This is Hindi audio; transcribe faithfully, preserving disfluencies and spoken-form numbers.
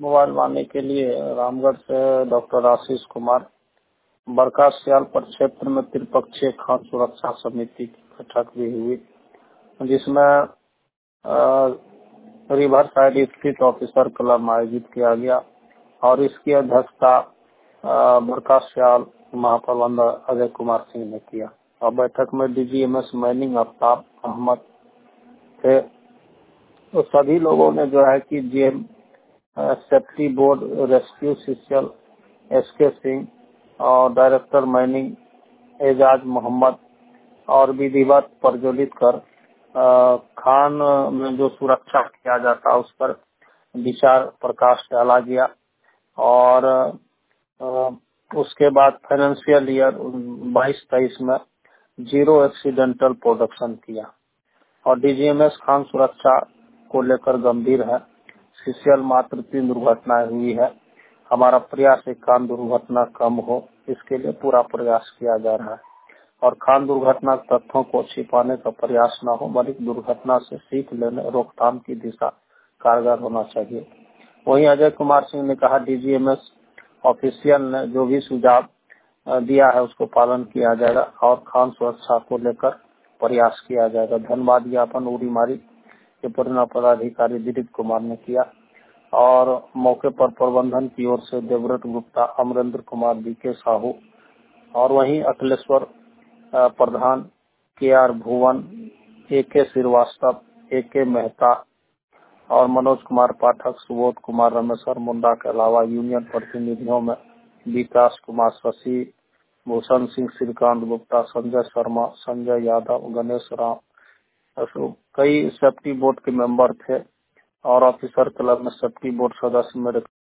मोबाइल वाणी के लिए रामगढ़ से डॉक्टर आशीष कुमार। बरका सियाल प्रक्षेत्र में त्रिपक्षीय खाद्य सुरक्षा समिति की बैठक भी हुई, जिसमें रिवर साइड स्थित ऑफिसर क्लब आयोजित किया गया और इसकी अध्यक्षता बरका सियाल महाप्रबंधक अजय कुमार सिंह ने किया। और बैठक में डीजीएमएस माइनिंग आफ्ताब अहमद थे। तो सभी लोगों ने जो है कि जीएम सेफ्टी बोर्ड रेस्क्यू सिस्टल एस के सिंह और डायरेक्टर माइनिंग एजाज मोहम्मद और विधिवत प्रज्वलित कर खान में जो सुरक्षा किया जाता उस पर विचार प्रकाश डाला गया। और उसके बाद फाइनेंशियल ईयर बाईस तेईस में जीरो एक्सीडेंटल प्रोडक्शन किया और डीजीएमएस खान सुरक्षा को लेकर गंभीर है। सीसीएल मात्र तीन दुर्घटनाएं हुई है। हमारा प्रयास है खान दुर्घटना कम हो, इसके लिए पूरा प्रयास किया जा रहा है और खान दुर्घटना तथ्यों को छिपाने का प्रयास न हो, बल्कि दुर्घटना से सीख लेने रोकथाम की दिशा कारगर होना चाहिए। वहीं अजय कुमार सिंह ने कहा डीजीएमएस ऑफिशियल ने जो भी सुझाव दिया है उसको पालन किया जाएगा और खान सुरक्षा को लेकर प्रयास किया जाएगा। धन्यवाद ज्ञापन उड़ीमारी के परिणा पदाधिकारी दिलीप कुमार ने किया और मौके पर प्रबंधन की ओर से देवव्रत गुप्ता, अमरेंद्र कुमार, बीके साहू और वहीं अखिलेश्वर प्रधान, के आर भुवन, ए के श्रीवास्तव, ए के मेहता और मनोज कुमार पाठक, सुबोध कुमार, रमेश्वर मुंडा के अलावा यूनियन प्रतिनिधियों में विकास कुमार, शशि भूषण सिंह, श्रीकांत गुप्ता, संजय शर्मा, संजय यादव, गणेश राम, कई सेफ्टी बोर्ड के मेंबर थे और ऑफिसर क्लब में सेफ्टी बोर्ड सदस्य मेरे